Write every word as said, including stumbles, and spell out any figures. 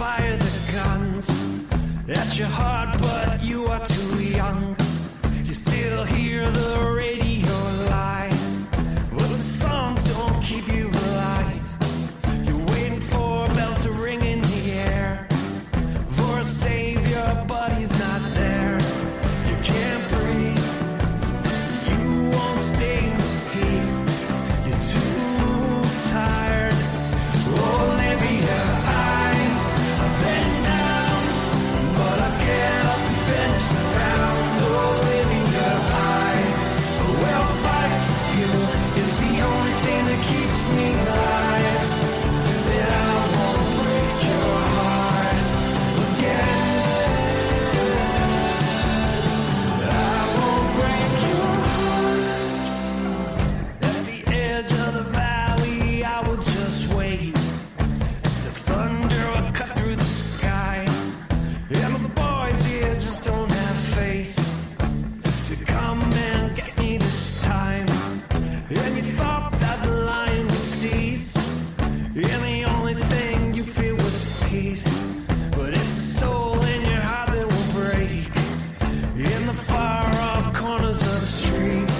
fire the guns at your heart, but you are too young. You still hear the radio lie, but the songs don't keep you alive. You're waiting for bells to ring in the air, for a savior, but he's not there. You can't breathe, you won't stay in the heat. You're too tired. Olivia, I, I've been down, but I get up and finish the round. Olivia, I will fight for you. It's the only thing that keeps me alive. And I won't break your heart again. I won't break your heart. At the edge of the valley, I will just wait. The thunder will cut through the sky, and the boys here just don't have faith to come and get me this time. And you thought that the lion would cease, and the only thing you feel was peace. But it's the soul in your heart that will break in the far off corners of the street.